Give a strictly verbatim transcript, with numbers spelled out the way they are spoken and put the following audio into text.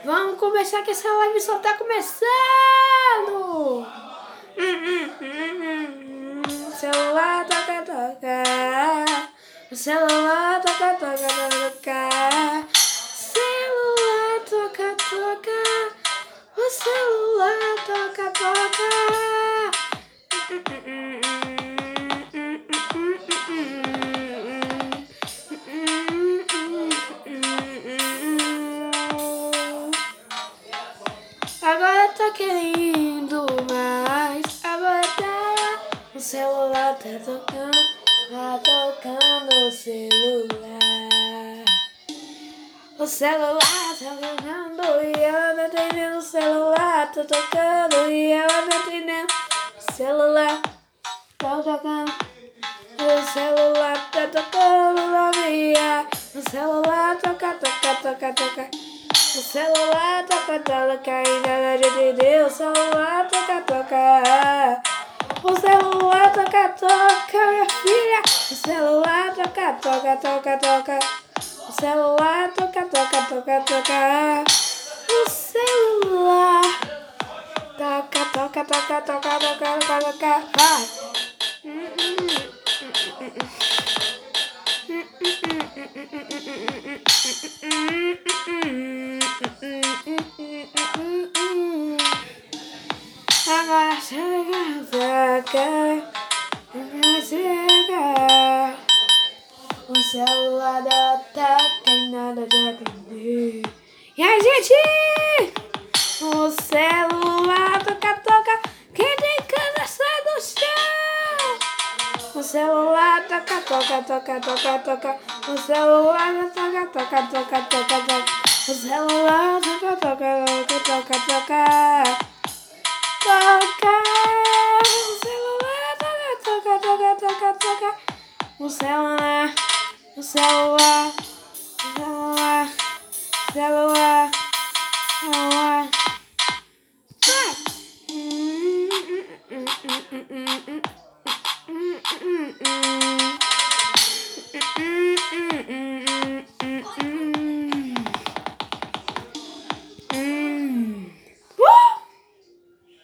Vamos começar que essa live só tá começando! Hum, hum, hum, hum, hum. Celular toca, toca. O celular toca, toca, toca. Celular toca, toca. O celular toca, toca. Hum, hum, hum, hum, hum, hum, hum, Agora eu tô querendo mais. Agora tá. O celular tá tocando. Tá tocando o celular. O celular tá tocando e ela tá entendendo. O celular tá tocando e ela tá entendendo. O celular tá tocando. O celular tá tocando novinha. O celular toca, toca, toca, toca. O celular toca, toca, ainda não entendeu. O celular toca, toca. O celular toca, toca, minha filha. O celular toca, toca, toca, toca. O celular toca, toca, toca, toca. O celular toca, toca, toca, toca, toca, toca, toca. Vai. Agora chega pra cá, agora chega. O celular da tá tem nada de atender. E aí, gente? O celular toca, toca. Quem tem cana sai do chão. O celular toca, toca, toca, toca, toca. O celular toca, toca, toca, toca, toca. O celular toca, toca, toca, toca, toca. Toca, o celular toca, toca, toca, toca. O celular, o celular, o celular, o celular.